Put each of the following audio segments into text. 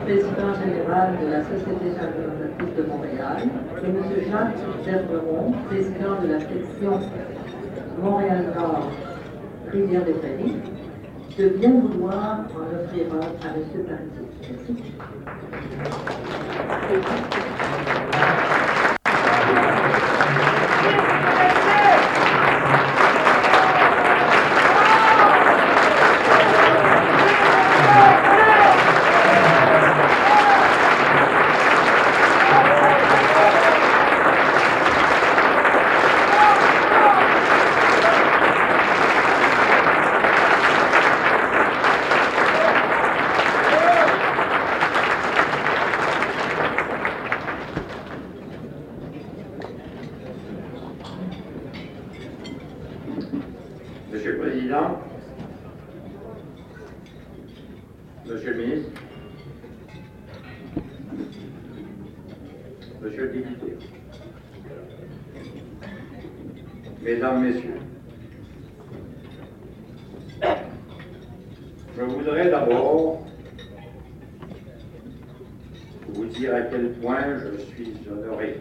président général de la Société Championnatrice de Montréal, et M. Jacques Bergeron, président de la section Montréal-Nord Rivière-des-Prairies, de bien vouloir en offrir un à M. Parisi. Merci. Monsieur le Président, Monsieur le Ministre, Monsieur le Député, Mesdames, Messieurs, je voudrais d'abord vous dire à quel point je suis honoré,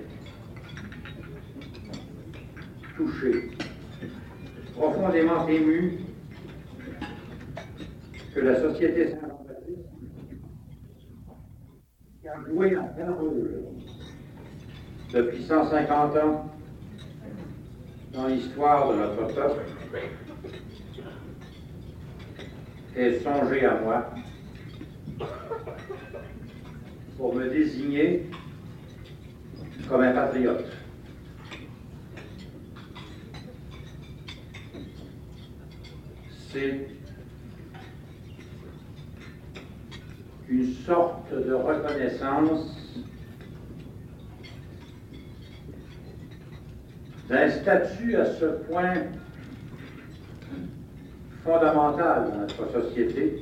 touché, profondément ému que la Société Saint-Jean-Baptiste, qui a joué un grand rôle depuis 150 ans dans l'histoire de notre peuple, ait songé à moi pour me désigner comme un patriote. C'est une sorte de reconnaissance d'un statut à ce point fondamental dans notre société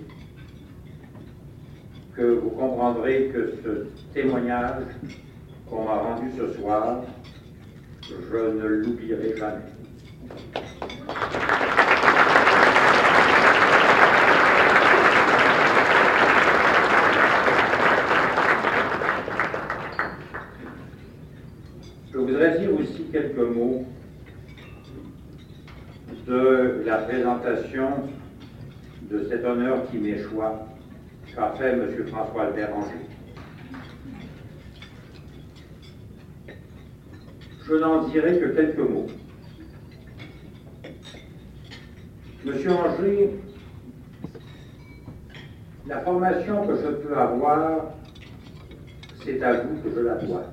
que vous comprendrez que ce témoignage qu'on m'a rendu ce soir, je ne l'oublierai jamais. Je voudrais dire aussi quelques mots de la présentation de cet honneur qui m'échoit qu'a fait M. François-Albert Angers. Je n'en dirai que quelques mots. Monsieur Angers, la formation que je peux avoir, c'est à vous que je la dois.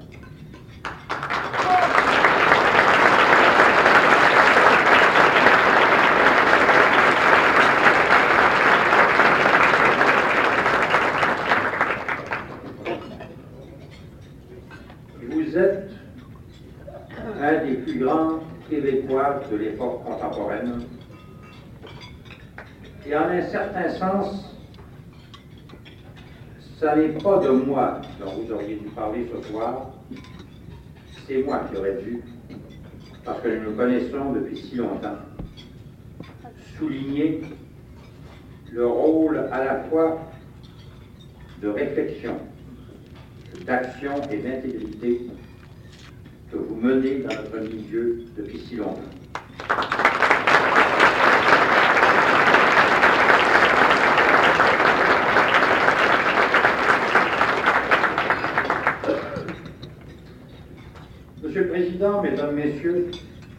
Vous êtes un des plus grands Québécois de l'époque contemporaine et en un certain sens, ça n'est pas de moi dont vous auriez dû parler ce soir, c'est moi qui aurais dû, parce que nous nous connaissons depuis si longtemps, souligner le rôle à la fois de réflexion, d'action et d'intégrité que vous menez dans notre milieu depuis si longtemps. Monsieur le Président, Mesdames, Messieurs,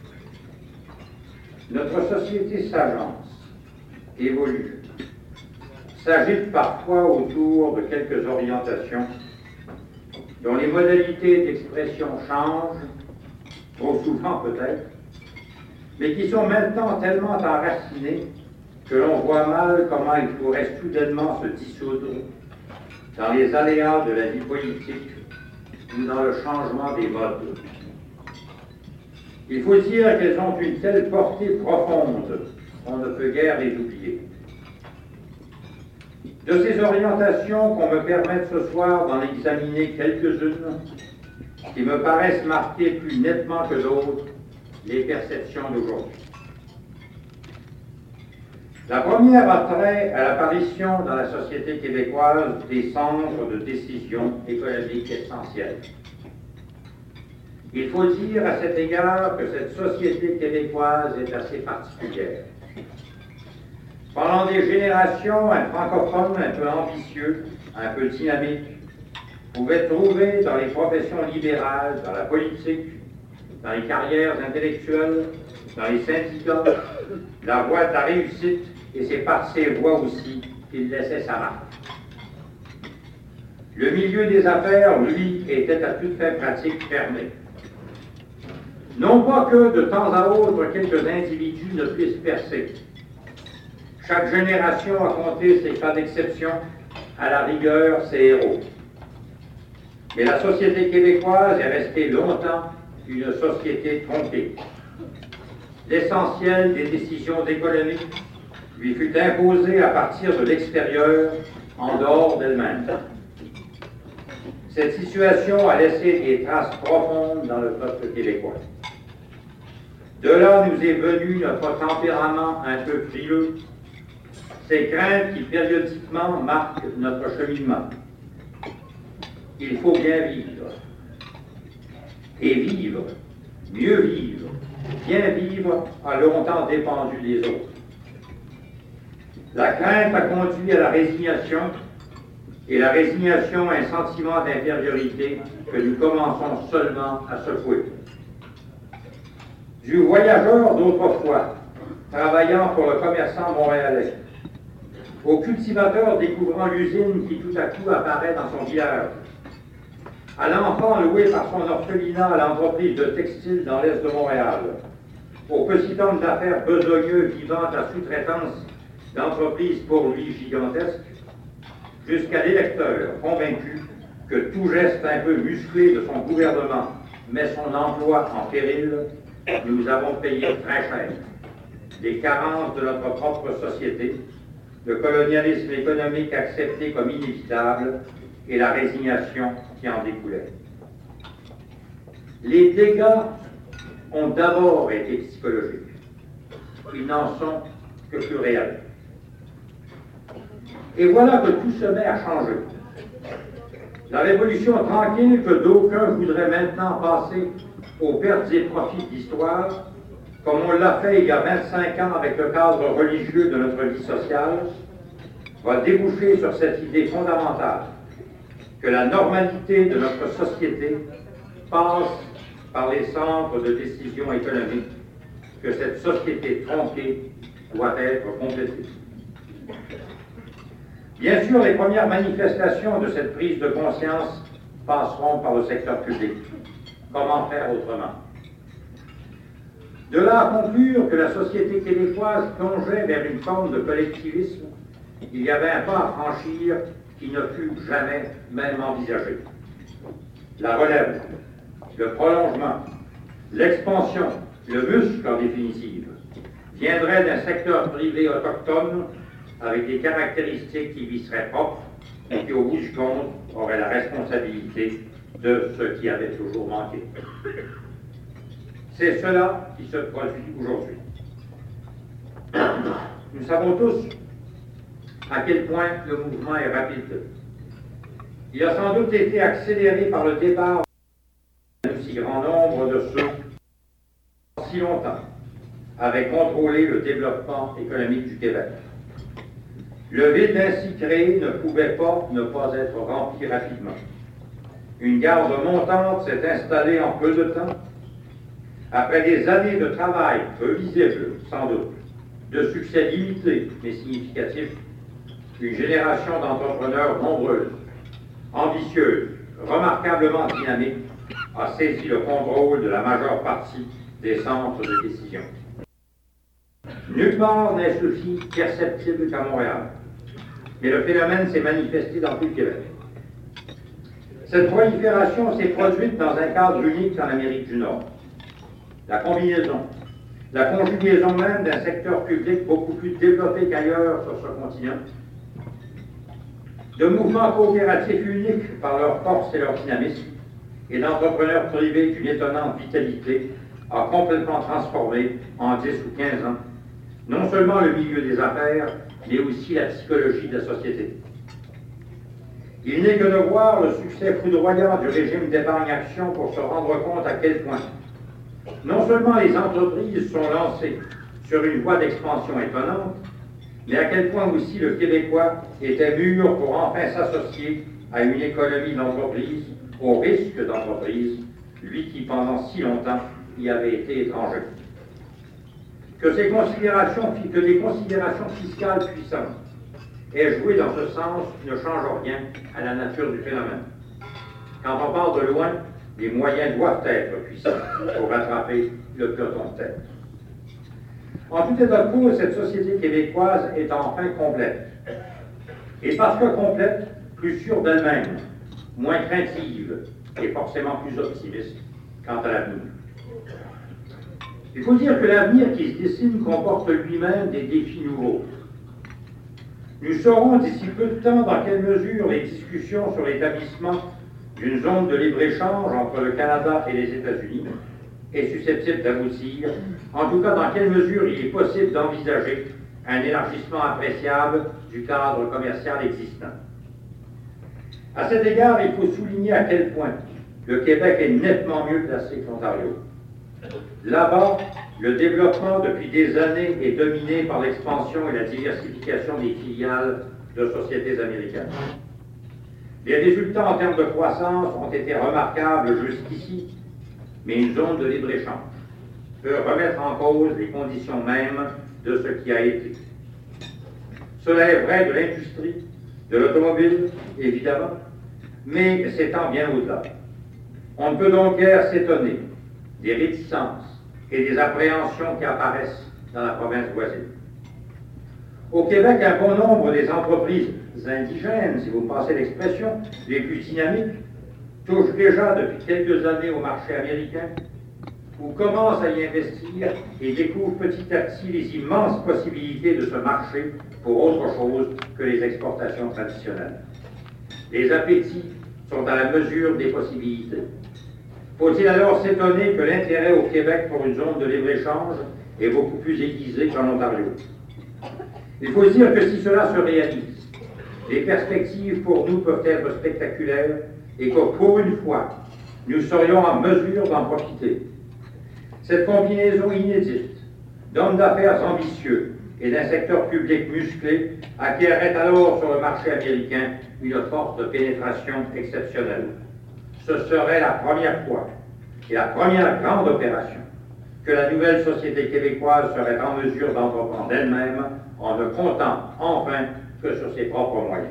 notre société s'avance, évolue, s'agite parfois autour de quelques orientations dont les modalités d'expression changent, trop souvent peut-être, mais qui sont maintenant tellement enracinées que l'on voit mal comment ils pourraient soudainement se dissoudre dans les aléas de la vie politique ou dans le changement des modes. Il faut dire qu'elles ont une telle portée profonde qu'on ne peut guère les oublier. De ces orientations qu'on me permette ce soir d'en examiner quelques-unes qui me paraissent marquer plus nettement que d'autres les perceptions d'aujourd'hui. La première a trait à l'apparition dans la société québécoise des centres de décision économique essentiels. Il faut dire à cet égard que cette société québécoise est assez particulière. Pendant des générations, un francophone un peu ambitieux, un peu dynamique, pouvait trouver dans les professions libérales, dans la politique, dans les carrières intellectuelles, dans les syndicats, la voie de la réussite, et c'est par ces voies aussi qu'il laissait sa marque. Le milieu des affaires, lui, était à toute fin pratique fermé. Non pas que de temps à autre quelques individus ne puissent percer. Chaque génération a compté ses cas d'exception, à la rigueur ses héros. Mais la société québécoise est restée longtemps une société tronquée. L'essentiel des décisions économiques lui fut imposé à partir de l'extérieur, en dehors d'elle-même. Cette situation a laissé des traces profondes dans le peuple québécois. De là nous est venu notre tempérament un peu frileux, ces craintes qui périodiquement marquent notre cheminement. Il faut bien vivre. Et vivre, mieux vivre, bien vivre a longtemps dépendu des autres. La crainte a conduit à la résignation, et la résignation a un sentiment d'infériorité que nous commençons seulement à secouer. Du voyageur d'autrefois, travaillant pour le commerçant montréalais, au cultivateur découvrant l'usine qui tout à coup apparaît dans son village, à l'enfant loué par son orphelinat à l'entreprise de textile dans l'est de Montréal, au petit homme d'affaires besogneux vivant à sous-traitance d'entreprises pour lui gigantesques, jusqu'à l'électeur convaincu que tout geste un peu musclé de son gouvernement met son emploi en péril, nous avons payé très cher les carences de notre propre société, le colonialisme économique accepté comme inévitable et la résignation qui en découlait. Les dégâts ont d'abord été psychologiques. Ils n'en sont que plus réels. Et voilà que tout se met à changer. La révolution tranquille que d'aucuns voudraient maintenant passer aux pertes et profits de l'histoire, comme on l'a fait il y a 25 ans avec le cadre religieux de notre vie sociale, va déboucher sur cette idée fondamentale que la normalité de notre société passe par les centres de décision économique, que cette société tronquée doit être complétée. Bien sûr, les premières manifestations de cette prise de conscience passeront par le secteur public. Comment faire autrement? De là à conclure que la société québécoise plongeait vers une forme de collectivisme, il y avait un pas à franchir qui ne fut jamais même envisagé. La relève, le prolongement, l'expansion, le muscle en définitive, viendraient d'un secteur privé autochtone avec des caractéristiques qui lui seraient propres et qui, au bout du compte, auraient la responsabilité de ce qui avait toujours manqué. C'est cela qui se produit aujourd'hui. Nous savons tous à quel point le mouvement est rapide. Il a sans doute été accéléré par le départ d'un si grand nombre de ceux qui, si longtemps, avaient contrôlé le développement économique du Québec. Le vide ainsi créé ne pouvait pas ne pas être rempli rapidement. Une garde montante s'est installée en peu de temps. Après des années de travail peu visible, sans doute, de succès limité mais significatif, une génération d'entrepreneurs nombreuses, ambitieuses, remarquablement dynamiques, a saisi le contrôle de la majeure partie des centres de décision. Nulle part n'est ceci perceptible qu'à Montréal, mais le phénomène s'est manifesté dans tout le Québec. Cette prolifération s'est produite dans un cadre unique en Amérique du Nord. La combinaison, la conjugaison même d'un secteur public beaucoup plus développé qu'ailleurs sur ce continent, de mouvements coopératifs uniques par leur force et leur dynamisme, et d'entrepreneurs privés d'une étonnante vitalité, a complètement transformé, en 10 ou 15 ans, non seulement le milieu des affaires, mais aussi la psychologie de la société. Il n'est que de voir le succès foudroyant du régime d'épargne-action pour se rendre compte à quel point non seulement les entreprises sont lancées sur une voie d'expansion étonnante, mais à quel point aussi le Québécois était mûr pour enfin s'associer à une économie d'entreprise, au risque d'entreprise, lui qui pendant si longtemps y avait été étranger. Que des considérations fiscales puissantes aient joué dans ce sens ne change rien à la nature du phénomène. Quand on part de loin, les moyens doivent être puissants pour rattraper le peloton de tête. En tout état de cause, cette société québécoise est enfin complète. Et parce que complète, plus sûre d'elle-même, moins craintive et forcément plus optimiste quant à l'avenir. Il faut dire que l'avenir qui se dessine comporte lui-même des défis nouveaux. Nous saurons d'ici peu de temps dans quelle mesure les discussions sur l'établissement d'une zone de libre-échange entre le Canada et les États-Unis est susceptible d'aboutir, en tout cas dans quelle mesure il est possible d'envisager un élargissement appréciable du cadre commercial existant. À cet égard, il faut souligner à quel point le Québec est nettement mieux placé que l'Ontario. Là-bas, le développement depuis des années est dominé par l'expansion et la diversification des filiales de sociétés américaines. Les résultats en termes de croissance ont été remarquables jusqu'ici, mais une zone de libre-échange peut remettre en cause les conditions mêmes de ce qui a été. Cela est vrai de l'industrie, de l'automobile, évidemment, mais s'étend bien au-delà. On ne peut donc guère s'étonner des réticences et des appréhensions qui apparaissent dans la province voisine. Au Québec, un bon nombre des entreprises indigènes, si vous me passez l'expression, les plus dynamiques, touchent déjà depuis quelques années au marché américain, ou commencent à y investir et découvrent petit à petit les immenses possibilités de ce marché pour autre chose que les exportations traditionnelles. Les appétits sont à la mesure des possibilités. Faut-il alors s'étonner que l'intérêt au Québec pour une zone de libre-échange est beaucoup plus aiguisé qu'en Ontario? Il faut se dire que si cela se réalise, les perspectives pour nous peuvent être spectaculaires et que pour une fois, nous serions en mesure d'en profiter. Cette combinaison inédite d'hommes d'affaires ambitieux et d'un secteur public musclé acquerrait alors sur le marché américain une force de pénétration exceptionnelle. Ce serait la première fois et la première grande opération que la nouvelle société québécoise serait en mesure d'entreprendre elle-même en ne comptant enfin que sur ses propres moyens.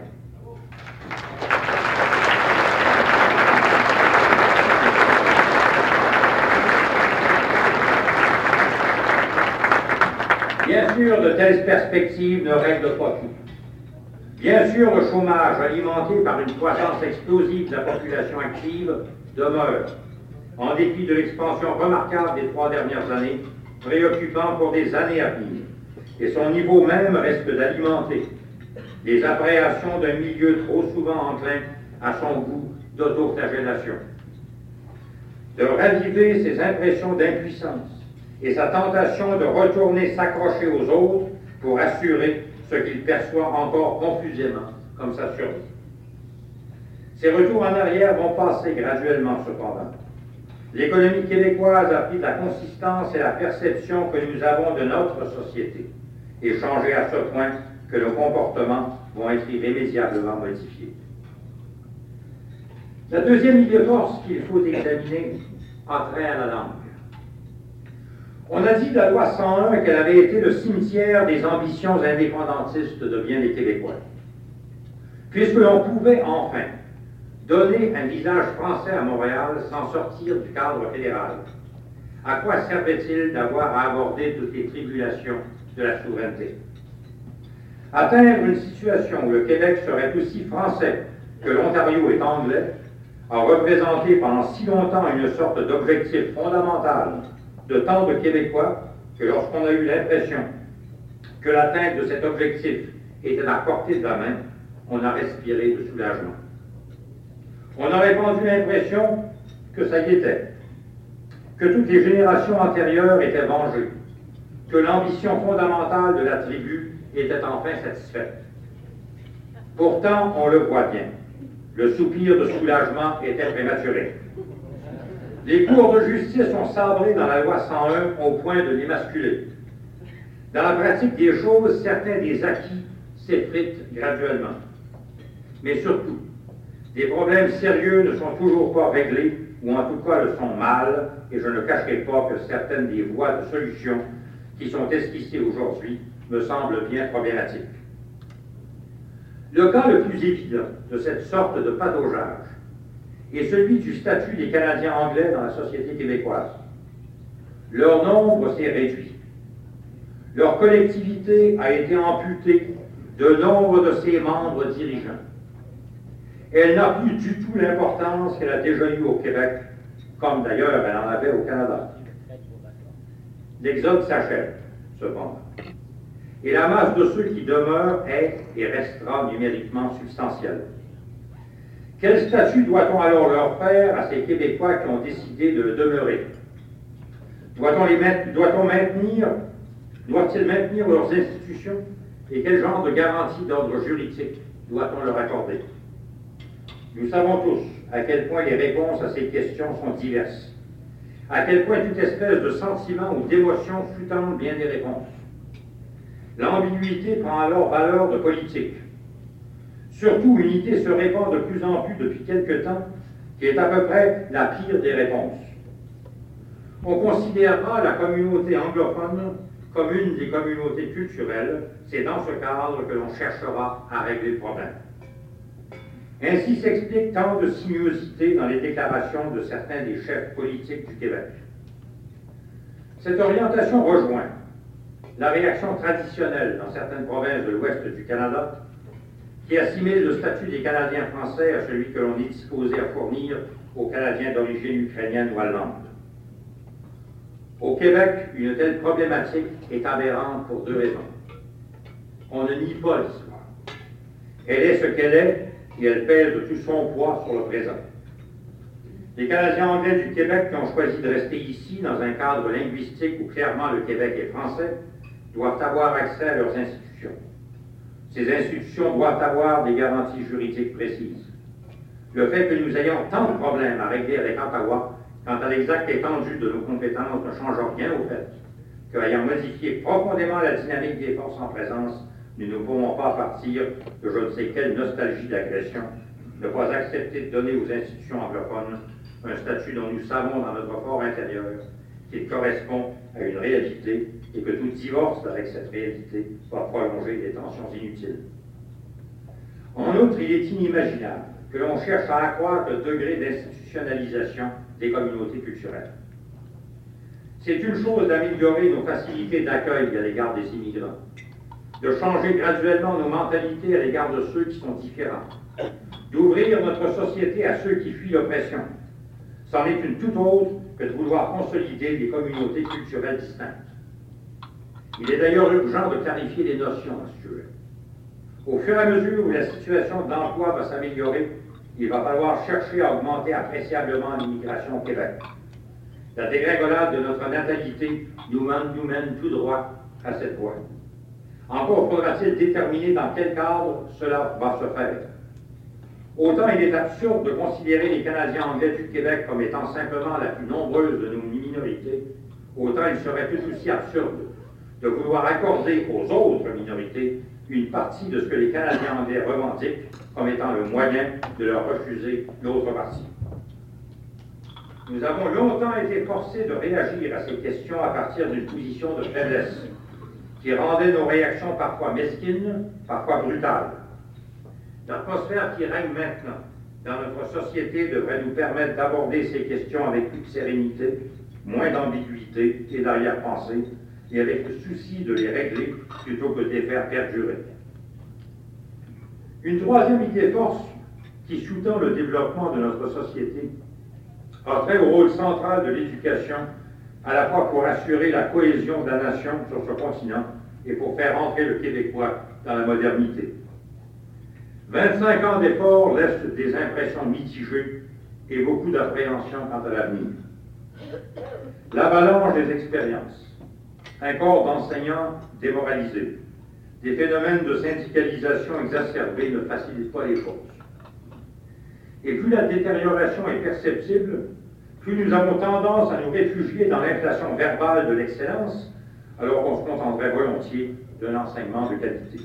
Bien sûr, de telles perspectives ne règlent pas tout. Bien sûr, le chômage alimenté par une croissance explosive de la population active demeure, en dépit de l'expansion remarquable des 3 dernières années, préoccupant pour des années à venir. Et son niveau même reste d'alimenter les appréhensions d'un milieu trop souvent enclin à son goût d'autoflagellation. De raviver ses impressions d'impuissance et sa tentation de retourner s'accrocher aux autres pour assurer ce qu'il perçoit encore confusément comme sa survie. Ces retours en arrière vont passer graduellement cependant. L'économie québécoise a pris de la consistance et la perception que nous avons de notre société et changé à ce point que nos comportements vont être irrémédiablement modifiés. La deuxième idée force qu'il faut examiner a trait à la langue. On a dit de la loi 101 qu'elle avait été le cimetière des ambitions indépendantistes de bien des Québécois. Puisque l'on pouvait enfin donner un visage français à Montréal sans sortir du cadre fédéral, à quoi servait-il d'avoir à aborder toutes les tribulations de la souveraineté? Atteindre une situation où le Québec serait aussi français que l'Ontario est anglais a représenté pendant si longtemps une sorte d'objectif fondamental de tant de Québécois que lorsqu'on a eu l'impression que l'atteinte de cet objectif était à portée de la main, on a respiré de soulagement. On a répandu l'impression que ça y était, que toutes les générations antérieures étaient vengées, que l'ambition fondamentale de la tribu était enfin satisfaite. Pourtant, on le voit bien, le soupir de soulagement était prématuré. Les cours de justice ont sabré dans la loi 101 au point de l'émasculer. Dans la pratique des choses, certains des acquis s'effritent graduellement. Mais surtout, des problèmes sérieux ne sont toujours pas réglés, ou en tout cas le sont mal, et je ne cacherai pas que certaines des voies de solution qui sont esquissées aujourd'hui me semblent bien problématiques. Le cas le plus évident de cette sorte de pataugeage est celui du statut des Canadiens anglais dans la société québécoise. Leur nombre s'est réduit. Leur collectivité a été amputée de nombre de ses membres dirigeants. Elle n'a plus du tout l'importance qu'elle a déjà eue au Québec, comme d'ailleurs elle en avait au Canada. L'exode s'achève, cependant, et la masse de ceux qui demeurent est et restera numériquement substantielle. Quel statut doit-on alors leur faire à ces Québécois qui ont décidé de demeurer? Doit-ils maintenir leurs institutions? Et quel genre de garantie d'ordre juridique doit-on leur accorder? Nous savons tous à quel point les réponses à ces questions sont diverses, à quel point toute espèce de sentiment ou d'émotion sous-tend bien des réponses. L'ambiguïté prend alors valeur de politique. Surtout, une idée se répand de plus en plus depuis quelque temps, qui est à peu près la pire des réponses. On considérera la communauté anglophone comme une des communautés culturelles. C'est dans ce cadre que l'on cherchera à régler le problème. Ainsi s'explique tant de sinuosité dans les déclarations de certains des chefs politiques du Québec. Cette orientation rejoint la réaction traditionnelle dans certaines provinces de l'ouest du Canada, qui assimile le statut des Canadiens français à celui que l'on est disposé à fournir aux Canadiens d'origine ukrainienne ou allemande. Au Québec, une telle problématique est aberrante pour deux raisons. On ne nie pas l'histoire. Elle est ce qu'elle est et elle pèse de tout son poids sur le présent. Les Canadiens anglais du Québec qui ont choisi de rester ici dans un cadre linguistique où clairement le Québec est français doivent avoir accès à leurs institutions. Ces institutions doivent avoir des garanties juridiques précises. Le fait que nous ayons tant de problèmes à régler avec Ottawa quant à l'exacte étendue de nos compétences ne change rien au fait qu'ayant modifié profondément la dynamique des forces en présence, nous ne pouvons pas partir de je ne sais quelle nostalgie d'agression, ne pas accepter de donner aux institutions anglophones un statut dont nous savons dans notre fort intérieur qu'il correspond à une réalité et que tout divorce avec cette réalité va prolonger des tensions inutiles. En outre, il est inimaginable que l'on cherche à accroître le degré d'institutionnalisation des communautés culturelles. C'est une chose d'améliorer nos facilités d'accueil à l'égard des immigrants, de changer graduellement nos mentalités à l'égard de ceux qui sont différents, d'ouvrir notre société à ceux qui fuient l'oppression. C'en est une toute autre que de vouloir consolider des communautés culturelles distinctes. Il est d'ailleurs urgent de clarifier les notions à ce sujet. Au fur et à mesure où la situation d'emploi va s'améliorer, il va falloir chercher à augmenter appréciablement l'immigration au Québec. La dégringolade de notre natalité nous mène tout droit à cette voie. Encore faudra-t-il déterminer dans quel cadre cela va se faire. Autant il est absurde de considérer les Canadiens anglais du Québec comme étant simplement la plus nombreuse de nos minorités, autant il serait tout aussi absurde de vouloir accorder aux autres minorités une partie de ce que les Canadiens anglais revendiquent comme étant le moyen de leur refuser l'autre partie. Nous avons longtemps été forcés de réagir à ces questions à partir d'une position de faiblesse qui rendait nos réactions parfois mesquines, parfois brutales. L'atmosphère qui règne maintenant dans notre société devrait nous permettre d'aborder ces questions avec plus de sérénité, moins d'ambiguïté et d'arrière-pensée, et avec le souci de les régler plutôt que de les faire perdurer. Une troisième idée force qui sous-tend le développement de notre société a trait au rôle central de l'éducation, à la fois pour assurer la cohésion de la nation sur ce continent et pour faire entrer le Québécois dans la modernité. 25 ans d'efforts laissent des impressions mitigées et beaucoup d'appréhension quant à l'avenir. L'avalanche des expériences, un corps d'enseignants démoralisé. Des phénomènes de syndicalisation exacerbés ne facilitent pas les choses. Et plus la détérioration est perceptible, plus nous avons tendance à nous réfugier dans l'inflation verbale de l'excellence, alors qu'on se contenterait volontiers d'un enseignement de qualité.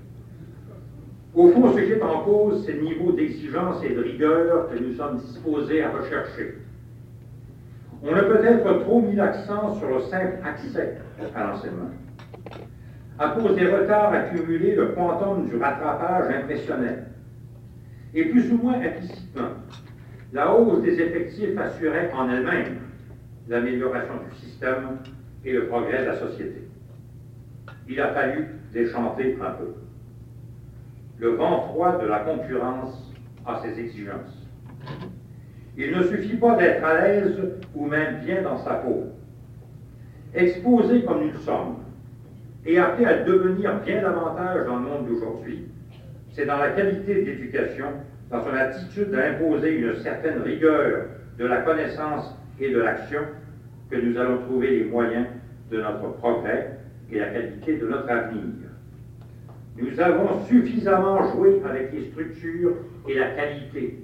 Au fond, ce qui est en cause, c'est le niveau d'exigence et de rigueur que nous sommes disposés à rechercher. On a peut-être trop mis l'accent sur le simple accès à l'enseignement. À cause des retards accumulés, le quantum du rattrapage impressionnait. Et plus ou moins implicitement, la hausse des effectifs assurait en elle-même l'amélioration du système et le progrès de la société. Il a fallu déchanter un peu. Le vent froid de la concurrence a ses exigences. Il ne suffit pas d'être à l'aise ou même bien dans sa peau. Exposés comme nous le sommes et appelés à devenir bien davantage dans le monde d'aujourd'hui, c'est dans la qualité de l'éducation, dans son attitude d'imposer une certaine rigueur de la connaissance et de l'action, que nous allons trouver les moyens de notre progrès et la qualité de notre avenir. Nous avons suffisamment joué avec les structures et la qualité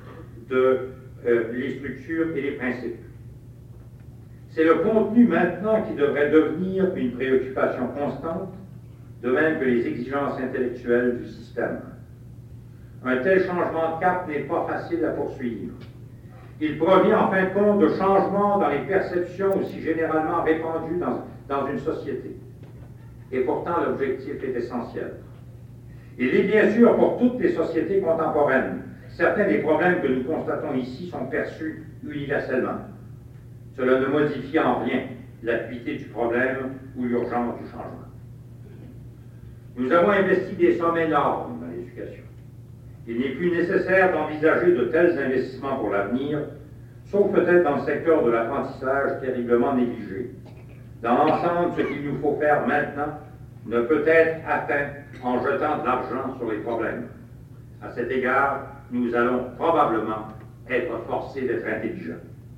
les structures et les principes. C'est le contenu maintenant qui devrait devenir une préoccupation constante, de même que les exigences intellectuelles du système. Un tel changement de cap n'est pas facile à poursuivre. Il provient en fin de compte de changements dans les perceptions aussi généralement répandues dans une société. Et pourtant, l'objectif est essentiel. Il est bien sûr pour toutes les sociétés contemporaines. Certains des problèmes que nous constatons ici sont perçus universellement. Cela ne modifie en rien l'acuité du problème ou l'urgence du changement. Nous avons investi des sommes énormes dans l'éducation. Il n'est plus nécessaire d'envisager de tels investissements pour l'avenir, sauf peut-être dans le secteur de l'apprentissage terriblement négligé. Dans l'ensemble, ce qu'il nous faut faire maintenant ne peut être atteint en jetant de l'argent sur les problèmes. À cet égard, nous allons probablement être forcés d'être intelligents.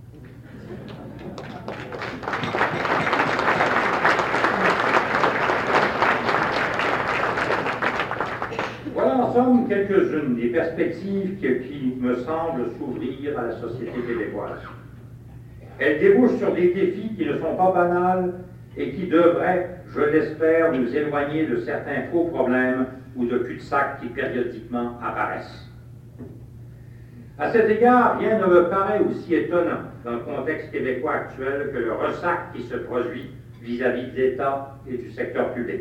Voilà en somme quelques-unes des perspectives qui me semblent s'ouvrir à la société québécoise. Elles débouchent sur des défis qui ne sont pas banals et qui devraient, je l'espère, nous éloigner de certains faux problèmes ou de cul-de-sac qui périodiquement apparaissent. À cet égard, rien ne me paraît aussi étonnant dans le contexte québécois actuel que le ressac qui se produit vis-à-vis de l'État et du secteur public.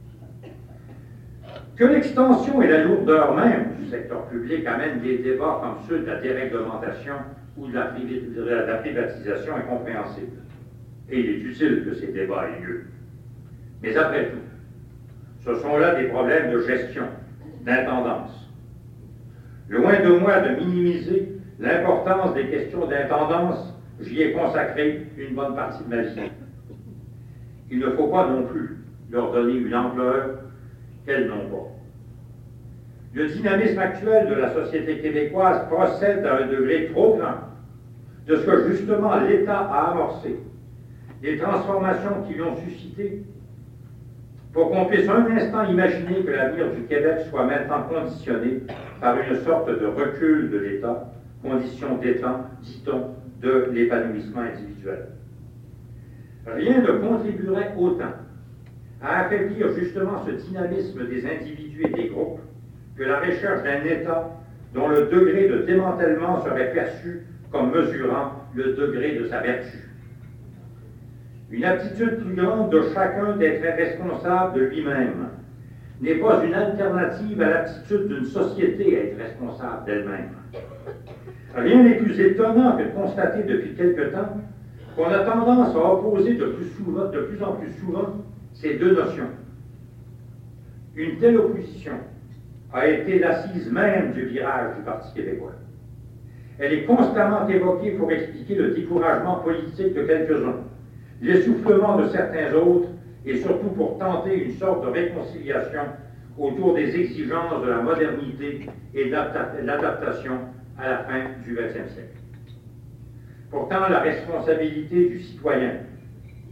Que l'extension et la lourdeur même du secteur public amènent des débats comme ceux de la déréglementation ou de la privatisation est compréhensible. Et il est utile que ces débats aient lieu. Mais après tout, ce sont là des problèmes de gestion, d'intendance. Loin de moi de minimiser l'importance des questions d'intendance, j'y ai consacré une bonne partie de ma vie. Il ne faut pas non plus leur donner une ampleur qu'elles n'ont pas. Le dynamisme actuel de la société québécoise procède à un degré trop grand de ce que justement l'État a amorcé, des transformations qui l'ont suscité, pour qu'on puisse un instant imaginer que l'avenir du Québec soit maintenant conditionné par une sorte de recul de l'État, condition d'étant, dit-on, de l'épanouissement individuel. Rien ne contribuerait autant à affaiblir justement ce dynamisme des individus et des groupes que la recherche d'un État dont le degré de démantèlement serait perçu comme mesurant le degré de sa vertu. Une attitude plus grande de chacun d'être responsable de lui-même n'est pas une alternative à l'attitude d'une société à être responsable d'elle-même. Rien n'est plus étonnant que de constater depuis quelque temps qu'on a tendance à opposer de plus en plus souvent ces deux notions. Une telle opposition a été l'assise même du virage du Parti québécois. Elle est constamment évoquée pour expliquer le découragement politique de quelques-uns, l'essoufflement de certains autres, et surtout pour tenter une sorte de réconciliation autour des exigences de la modernité et de l'adaptation à la fin du XXe siècle. Pourtant, la responsabilité du citoyen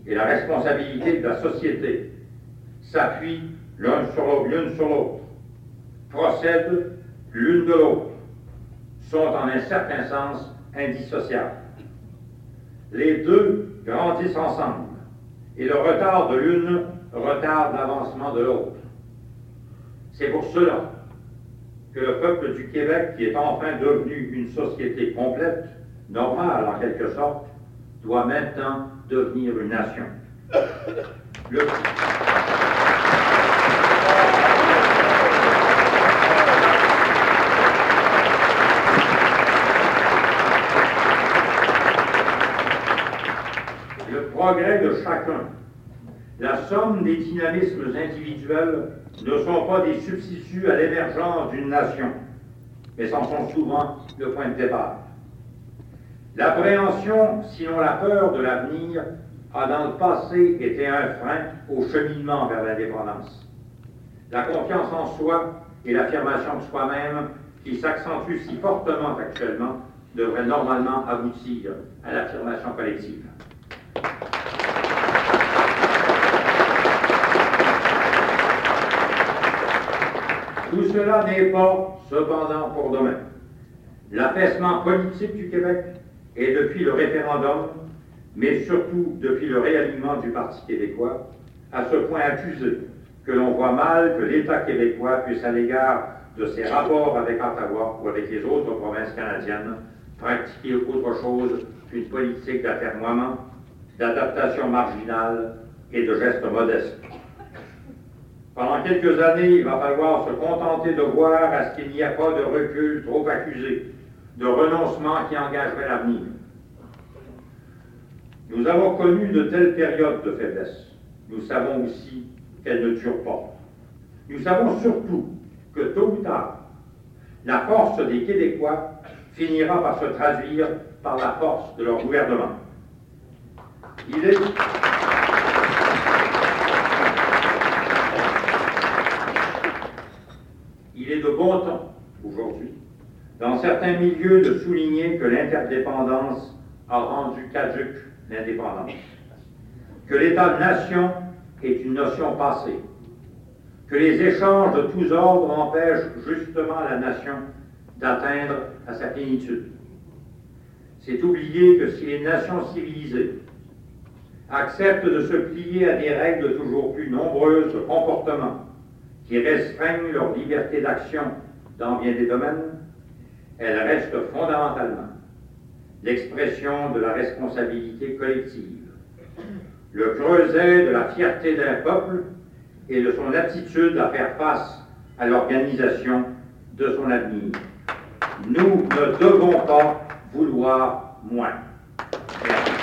et la responsabilité de la société s'appuient l'une sur l'autre, procèdent l'une de l'autre, sont en un certain sens indissociables. Les deux grandissent ensemble, et le retard de l'une retarde l'avancement de l'autre. C'est pour cela que le peuple du Québec, qui est enfin devenu une société complète, normale en quelque sorte, doit maintenant devenir une nation. Le progrès de chacun, la somme des dynamismes individuels ne sont pas des substituts à l'émergence d'une nation, mais en sont souvent le point de départ. L'appréhension, sinon la peur de l'avenir, a dans le passé été un frein au cheminement vers l'indépendance. La confiance en soi et l'affirmation de soi-même, qui s'accentue si fortement actuellement, devrait normalement aboutir à l'affirmation collective. Tout cela n'est pas, cependant, pour demain. L'affaissement politique du Québec est depuis le référendum, mais surtout depuis le réalignement du Parti québécois, à ce point accusé que l'on voit mal que l'État québécois puisse, à l'égard de ses rapports avec Ottawa ou avec les autres provinces canadiennes, pratiquer autre chose qu'une politique d'atermoiement, d'adaptation marginale et de gestes modestes. Pendant quelques années, il va falloir se contenter de voir à ce qu'il n'y a pas de recul trop accusé, de renoncement qui engagerait l'avenir. Nous avons connu de telles périodes de faiblesse. Nous savons aussi qu'elles ne durent pas. Nous savons surtout que tôt ou tard, la force des Québécois finira par se traduire par la force de leur gouvernement. Il est de bon ton, aujourd'hui, dans certains milieux, de souligner que l'interdépendance a rendu caduque l'indépendance, que l'État-nation est une notion passée, que les échanges de tous ordres empêchent justement la nation d'atteindre à sa plénitude. C'est oublier que si les nations civilisées acceptent de se plier à des règles toujours plus nombreuses de comportement qui restreignent leur liberté d'action dans bien des domaines, elles restent fondamentalement l'expression de la responsabilité collective, le creuset de la fierté d'un peuple et de son aptitude à faire face à l'organisation de son avenir. Nous ne devons pas vouloir moins. Merci.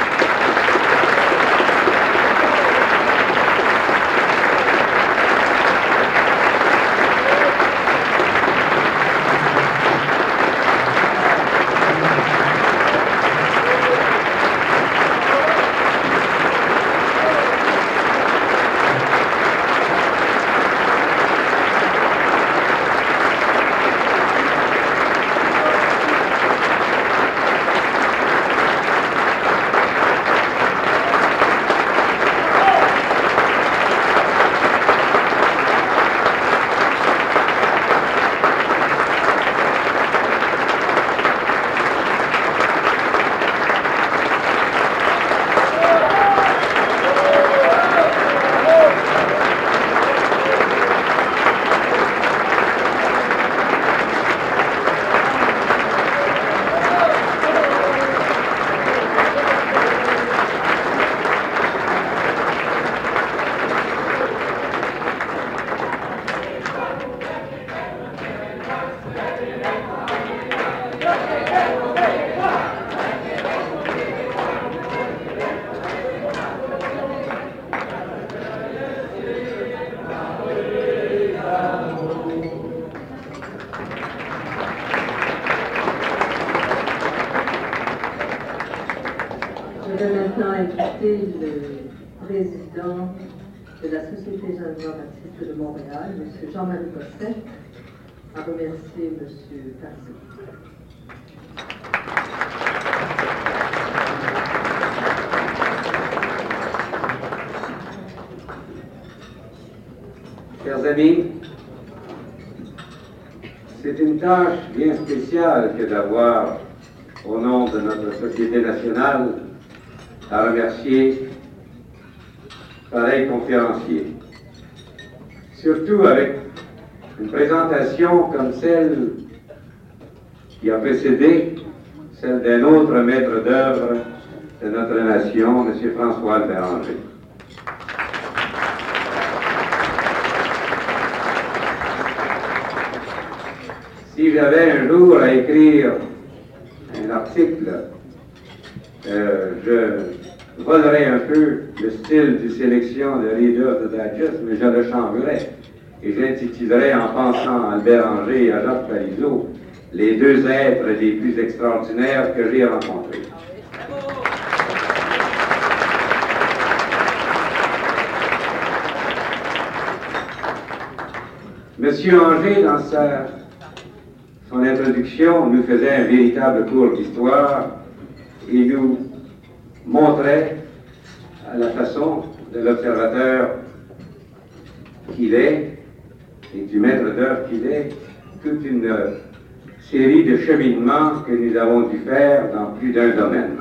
Je vais maintenant inviter le président de la Société Jeanne-Baptiste de Montréal, M. Jean-Marie Bossette, à remercier M. Tardy. Chers amis, c'est une tâche bien spéciale que d'avoir, au nom de notre Société nationale, à remercier pareil conférencier. Surtout avec une présentation comme celle qui a précédé, celle d'un autre maître d'œuvre de notre nation, M. François Béranger. Si j'avais un jour à écrire un article, je volerais un peu le style de sélection de Reader's Digest, mais je le changerais. Et j'intitulerais, en pensant à Béranger et à Jacques Parizeau, les deux êtres les plus extraordinaires que j'ai rencontrés. Monsieur Anger, dans son introduction, nous faisait un véritable cours d'histoire et nous montrait, à la façon de l'observateur qu'il est et du maître d'œuvre qu'il est, toute une série de cheminements que nous avons dû faire dans plus d'un domaine.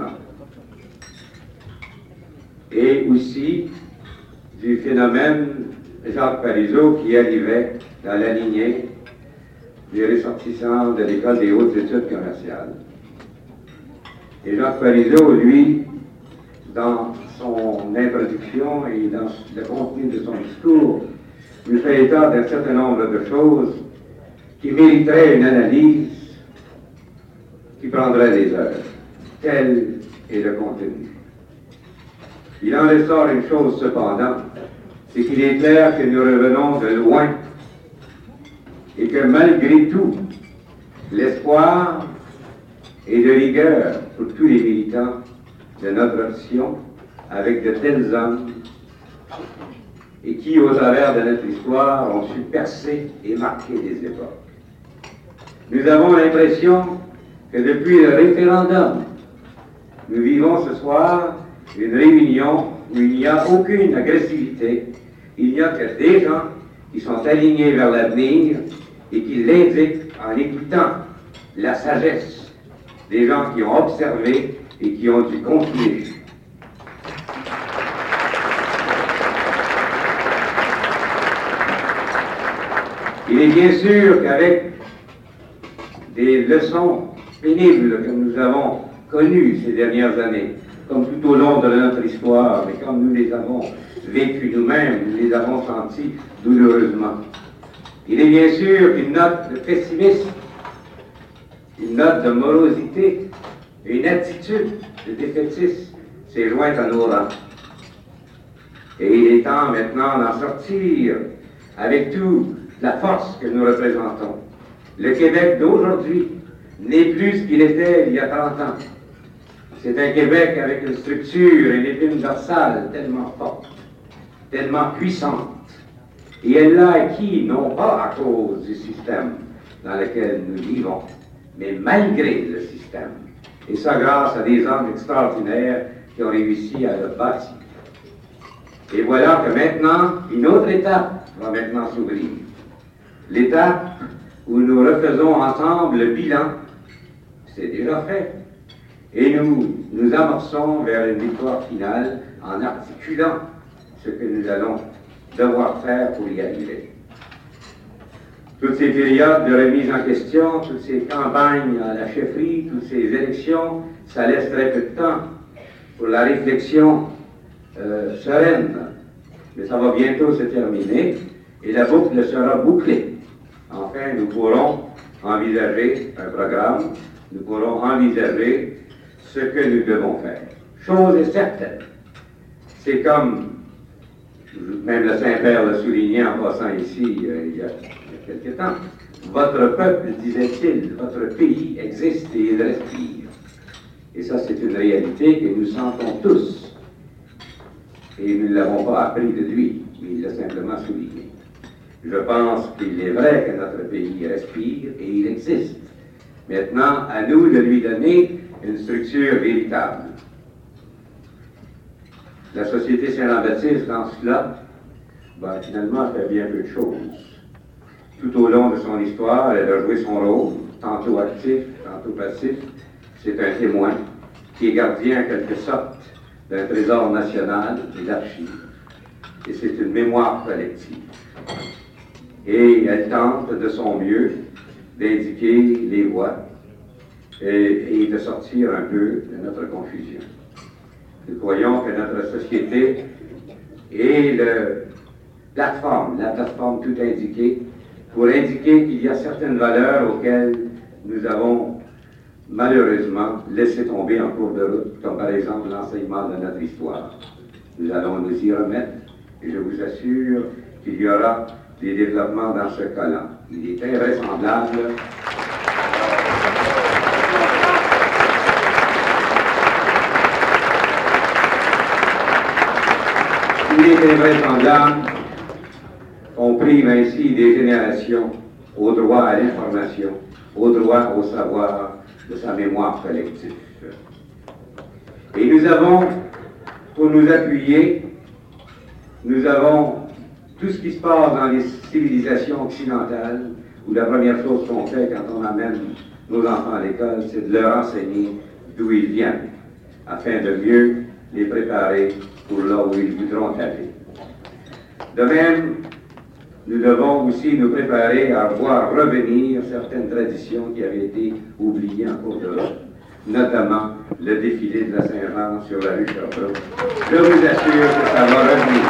Et aussi du phénomène Jacques Parizeau qui arrivait dans la lignée des ressortissants de l'École des hautes études commerciales. Et Jacques Parizeau, lui, dans son introduction et dans le contenu de son discours, nous fait état d'un certain nombre de choses qui mériteraient une analyse qui prendrait des heures. Tel est le contenu. Il en ressort une chose cependant, c'est qu'il est clair que nous revenons de loin et que malgré tout, l'espoir et de rigueur pour tous les militants de notre option, avec de tels hommes, et qui, au travers de notre histoire, ont su percer et marquer des époques. Nous avons l'impression que depuis le référendum, nous vivons ce soir une réunion où il n'y a aucune agressivité, il n'y a que des gens qui sont alignés vers l'avenir et qui l'indiquent en écoutant la sagesse des gens qui ont observé et qui ont dû continuer. Il est bien sûr qu'avec des leçons pénibles que nous avons connues ces dernières années, comme tout au long de notre histoire, mais comme nous les avons vécues nous-mêmes, nous les avons senties douloureusement. Il est bien sûr qu'une note de pessimisme, une note de morosité, une attitude de défaitisme s'est jointe à nos rangs. Et il est temps maintenant d'en sortir avec toute la force que nous représentons. Le Québec d'aujourd'hui n'est plus ce qu'il était il y a 30 ans. C'est un Québec avec une structure et une épine dorsale tellement forte, tellement puissante. Et elle l'a acquis, non pas à cause du système dans lequel nous vivons, mais malgré le système. Et ça grâce à des hommes extraordinaires qui ont réussi à le bâtir. Et voilà que maintenant, une autre étape va maintenant s'ouvrir. L'étape où nous refaisons ensemble le bilan, c'est déjà fait. Et nous amorçons vers une victoire finale en articulant ce que nous allons devoir faire pour y arriver. Toutes ces périodes de remise en question, toutes ces campagnes à la chefferie, toutes ces élections, ça laisse très peu de temps pour la réflexion sereine. Mais ça va bientôt se terminer et la boucle sera bouclée. Enfin, nous pourrons envisager un programme, nous pourrons envisager ce que nous devons faire. Chose est certaine, c'est comme, même le Saint-Père l'a souligné en passant ici il y a quelque temps, votre peuple, disait-il, votre pays existe et il respire. Et ça, c'est une réalité que nous sentons tous. Et nous ne l'avons pas appris de lui, mais il l'a simplement souligné. Je pense qu'il est vrai que notre pays respire et il existe. Maintenant, à nous de lui donner une structure véritable. La Société Saint-Jean-Baptiste, dans cela, finalement fait bien peu de choses. Tout au long de son histoire, elle a joué son rôle, tantôt actif, tantôt passif. C'est un témoin qui est gardien en quelque sorte d'un trésor national et d'archives. Et c'est une mémoire collective. Et elle tente de son mieux d'indiquer les voies et de sortir un peu de notre confusion. Nous croyons que notre société est la plateforme tout indiquée, pour indiquer qu'il y a certaines valeurs auxquelles nous avons malheureusement laissé tomber en cours de route, comme par exemple l'enseignement de notre histoire. Nous allons nous y remettre et je vous assure qu'il y aura des développements dans ce cas-là. Il est invraisemblable qu'on prive ainsi des générations au droit à l'information, au droit au savoir de sa mémoire collective. Et nous avons, pour nous appuyer, nous avons tout ce qui se passe dans les civilisations occidentales, où la première chose qu'on fait quand on amène nos enfants à l'école, c'est de leur enseigner d'où ils viennent, afin de mieux les préparer pour là où ils voudront aller. De même, nous devons aussi nous préparer à voir revenir certaines traditions qui avaient été oubliées en cours de route, notamment le défilé de la Saint-Jean sur la rue Sherbrooke. Je vous assure que ça va revenir.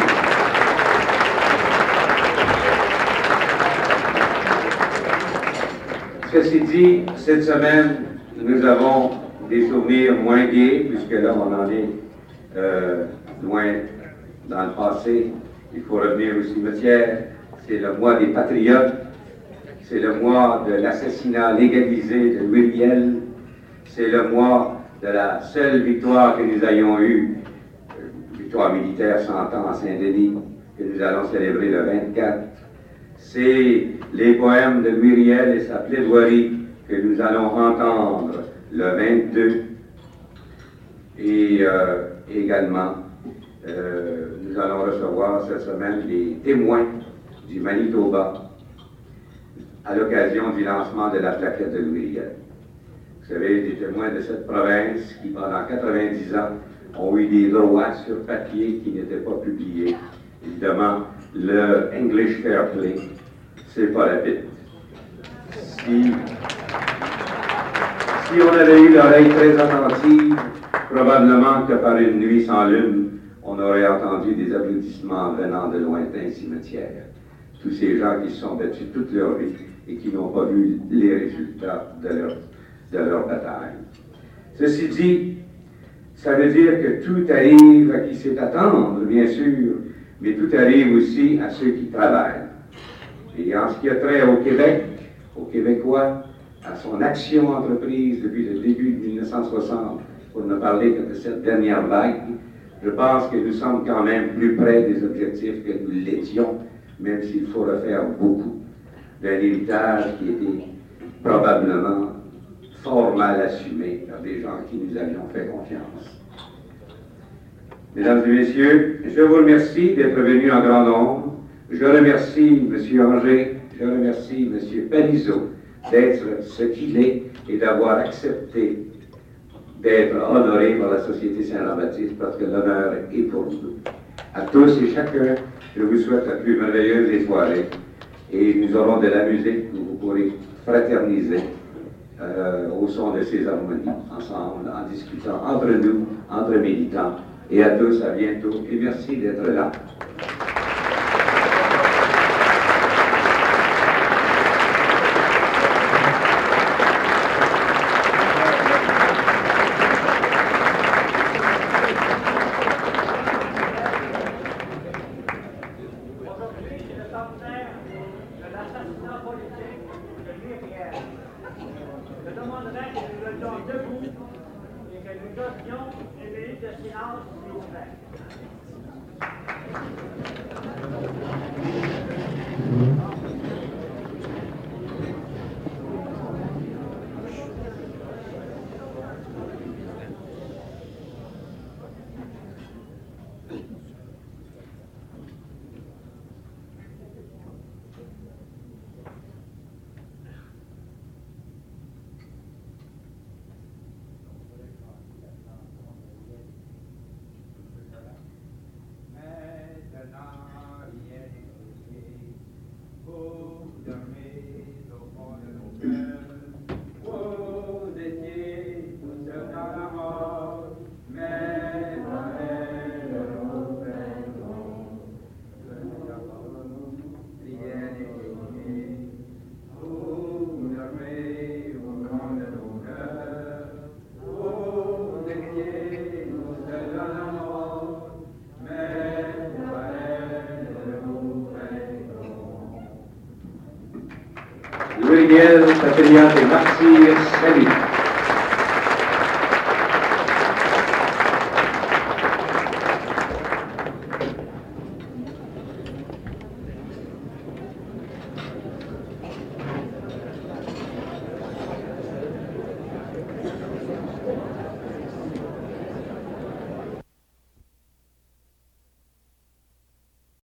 Ceci dit, cette semaine, nous avons des souvenirs moins gais, puisque là, on en est loin dans le passé. Il faut revenir au cimetière. C'est le mois des patriotes. C'est le mois de l'assassinat légalisé de Louis Riel. C'est le mois de la seule victoire que nous ayons eue, victoire militaire 100 ans à Saint-Denis, que nous allons célébrer le 24. C'est les poèmes de Louis Riel et sa plaidoirie que nous allons entendre le 22. Et également, nous allons recevoir cette semaine les témoins du Manitoba à l'occasion du lancement de la plaquette de Louis Riel. Vous savez, des témoins de cette province qui, pendant 90 ans, ont eu des droits sur papier qui n'étaient pas publiés. Évidemment, le English Fair Play, c'est pas la bite. Si on avait eu l'oreille très attentive, probablement que par une nuit sans lune, on aurait entendu des applaudissements venant de lointains cimetières. Tous ces gens qui se sont battus toute leur vie et qui n'ont pas vu les résultats de leur bataille. Ceci dit, ça veut dire que tout arrive à qui sait attendre, bien sûr, mais tout arrive aussi à ceux qui travaillent. Et en ce qui a trait au Québec, aux Québécois, à son action entreprise depuis le début de 1960, pour ne parler que de cette dernière vague, je pense que nous sommes quand même plus près des objectifs que nous l'étions, même s'il faut refaire beaucoup d'un héritage qui était probablement fort mal assumé par des gens qui nous avions fait confiance. Mesdames et messieurs, je vous remercie d'être venus en grand nombre. Je remercie M. Anger, je remercie M. Parizeau d'être ce qu'il est et d'avoir accepté d'être honoré par la Société Saint-Jean-Baptiste, parce que l'honneur est pour nous. À tous et chacun, je vous souhaite la plus merveilleuse des soirées et nous aurons de la musique que vous pourrez fraterniser au son de ces harmonies, ensemble, en discutant entre nous, entre militants. Et à tous, à bientôt, et merci d'être là. Je demanderais que nous levions debout et que nous donnions une minute de silence, s'il vous plaît. Gabriel, Fraternité Martyrs, salut.